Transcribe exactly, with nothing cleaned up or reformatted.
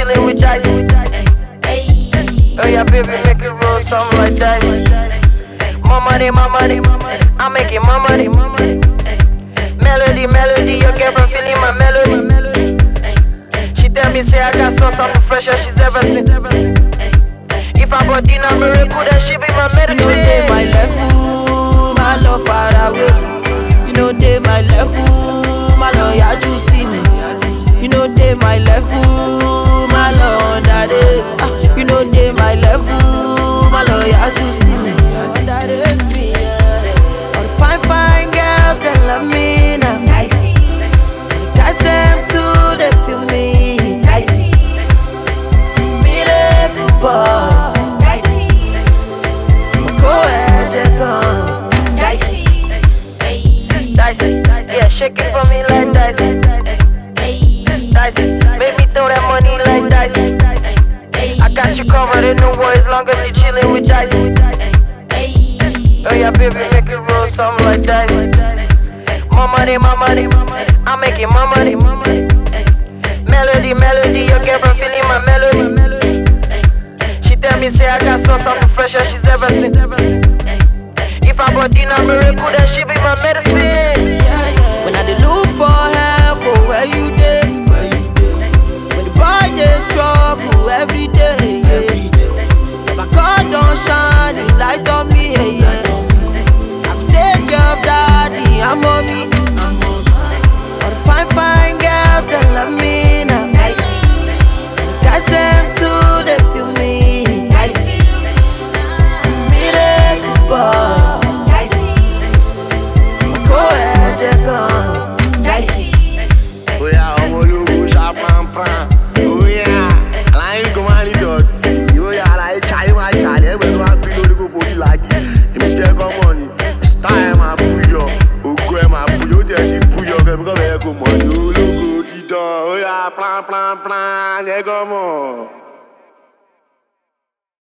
chillin' with Jicey. Oh yeah, baby, make it roll, something like that. My money, my money, I'm making my money. Melody, melody, your girlfriend feeling my melody. She tell me, say I got some, something fresher she's ever seen. If I got dinner miracle, then she be my medicine. You know they my level, my love far away. You know they my level, my love ya to see me. You know they my level, my love underrated. Ah, you know they my level, my love ya to see me. Underrated me, yeah. All the fine fine girls they love me now. Guys them too they feel me. Miracle boy. Dicey, yeah, shake it for me like Dicey. Dicey, make me throw that money like Dicey. I got you covered in the war as long as you chillin' with Dicey. Oh yeah, baby, make it roll, something like Dicey. My money, my money, I'm making my money. Melody, melody, your girlfriend feeling my melody. She tell me, say I got some, something fresher she's ever seen. If I got dinner miracle, then she be my medicine. When I dey look for help, oh where you dey? When the boy dey struggle every day, yeah. My God don't shine, he light on me, yeah, yeah. I could take care of daddy and mommy. All the fine fine girls they love me now. Guys them too they feel me. Miracle boy. Oya ọmọ olówó ṣàpàǹpàǹ. Oya aláyé kò máa ní dọ̀tí. Oya aláyé ṣayé máa ṣàlẹ̀ ẹgbẹ́ tó máa ń bí lórí gbogbo ìlàjì. Èmi jẹ́ kọ́mọ̀ ni, star ẹ̀ máa búyọ̀, ògo ẹ̀ máa búyọ̀, ó jẹ́ ti búyọ̀ kẹ́mi kọ́ bẹ̀rẹ̀ kò mọ̀ ní ológo dídán. Oya plan plan plan ẹ̀ kọ́mọ̀.